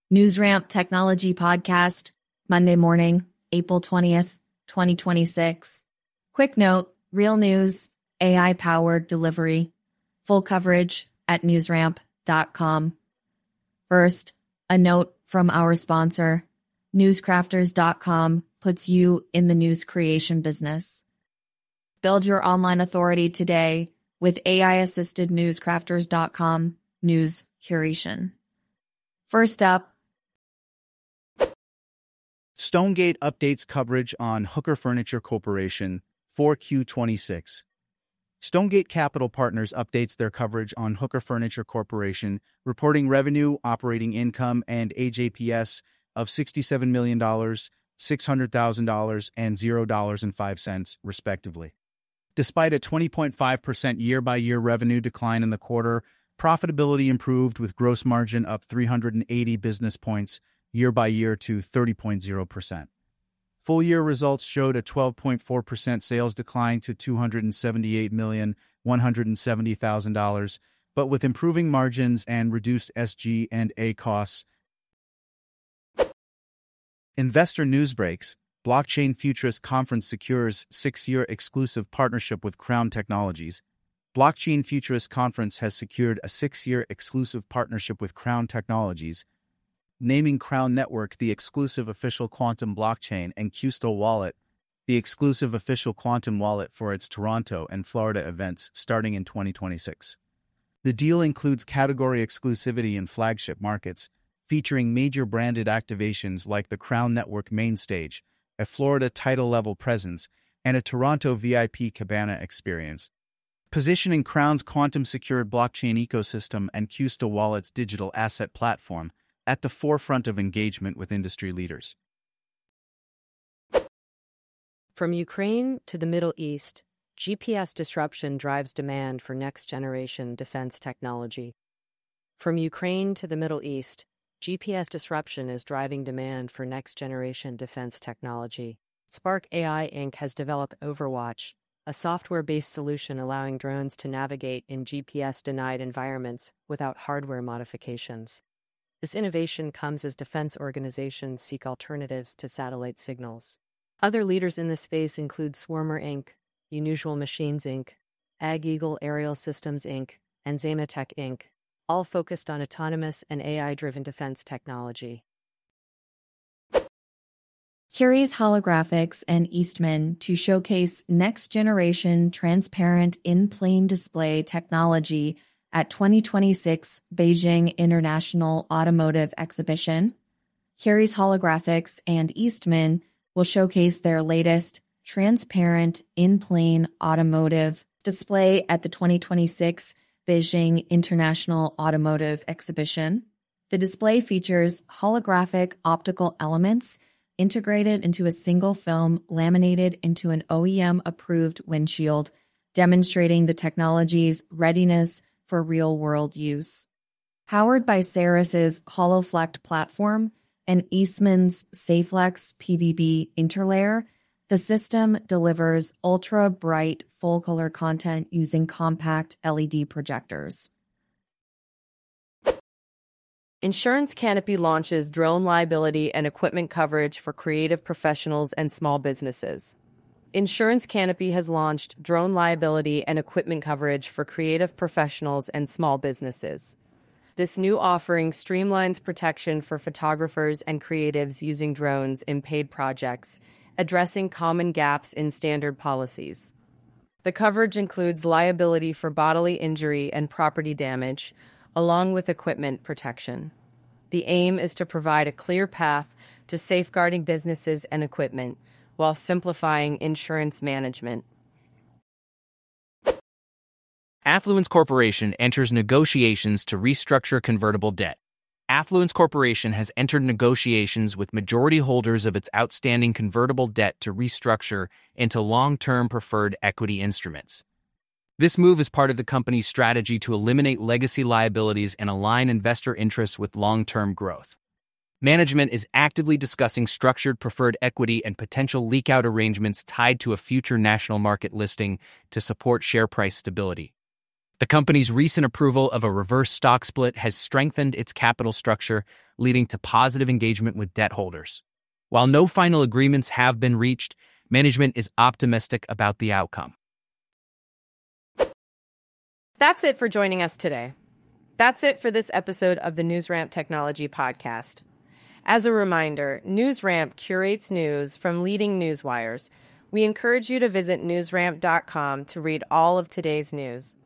NewsRamp Technology Podcast, Monday morning, April 20th, 2026. Quick note, real news, AI-powered delivery. Full coverage at newsramp.com. First, a note from our sponsor. Newscrafters.com puts you in the news creation business. Build your online authority today with AI-assisted newscrafters.com news curation. First up, Stonegate updates coverage on Hooker Furniture Corporation 4Q26. Stonegate Capital Partners updates their coverage on Hooker Furniture Corporation, reporting revenue, operating income, and AJPS of $67 million, $600,000, and $0.05, respectively. Despite a 20.5% year-by-year revenue decline in the quarter, profitability improved with gross margin up 380 business points year-by-year to 30.0%. Full-year results showed a 12.4% sales decline to $278,170,000, but with improving margins and reduced SG&A costs. Investor Newsbreaks: Blockchain Futurist Conference secures 6-year exclusive partnership with Crown Technologies. Blockchain Futurist Conference has secured a 6-year exclusive partnership with Crown Technologies, naming Crown Network the exclusive official quantum blockchain and Qsto Wallet the exclusive official quantum wallet for its Toronto and Florida events starting in 2026. The deal includes category exclusivity in flagship markets, featuring major branded activations like the Crown Network main stage, a Florida title-level presence, and a Toronto VIP Cabana experience, positioning Crown's quantum-secured blockchain ecosystem and Qsto Wallet's digital asset platform at the forefront of engagement with industry leaders. From Ukraine to the Middle East, GPS disruption drives demand for next-generation defense technology. From Ukraine to the Middle East, GPS disruption is driving demand for next-generation defense technology. Spark AI Inc. has developed Overwatch, a software-based solution allowing drones to navigate in GPS-denied environments without hardware modifications. This innovation comes as defense organizations seek alternatives to satellite signals. Other leaders in this space include Swarmer Inc., Unusual Machines Inc., AgEagle Aerial Systems Inc., and Zamatech Inc., all focused on autonomous and AI-driven defense technology. Curies Holographics and Eastman to showcase next-generation transparent in-plane display technology at 2026 Beijing International Automotive Exhibition. Curies Holographics and Eastman will showcase their latest transparent in-plane automotive display at the 2026 Beijing International Automotive Exhibition. The display features holographic optical elements integrated into a single film laminated into an OEM-approved windshield, demonstrating the technology's readiness for real-world use. Powered by Ceres's HoloFlect platform and Eastman's SafeFlex PVB interlayer, the system delivers ultra-bright full-color content using compact LED projectors. Insurance Canopy launches drone liability and equipment coverage for creative professionals and small businesses. Insurance Canopy has launched drone liability and equipment coverage for creative professionals and small businesses. This new offering streamlines protection for photographers and creatives using drones in paid projects, addressing common gaps in standard policies. The coverage includes liability for bodily injury and property damage, along with equipment protection. The aim is to provide a clear path to safeguarding businesses and equipment, while simplifying insurance management. Affluence Corporation enters negotiations to restructure convertible debt. Affluence Corporation has entered negotiations with majority holders of its outstanding convertible debt to restructure into long-term preferred equity instruments. This move is part of the company's strategy to eliminate legacy liabilities and align investor interests with long-term growth. Management is actively discussing structured preferred equity and potential leak-out arrangements tied to a future national market listing to support share price stability. The company's recent approval of a reverse stock split has strengthened its capital structure, leading to positive engagement with debt holders. While no final agreements have been reached, management is optimistic about the outcome. That's it for joining us today. That's it for this episode of the NewsRamp Technology Podcast. As a reminder, NewsRamp curates news from leading newswires. We encourage you to visit newsramp.com to read all of today's news.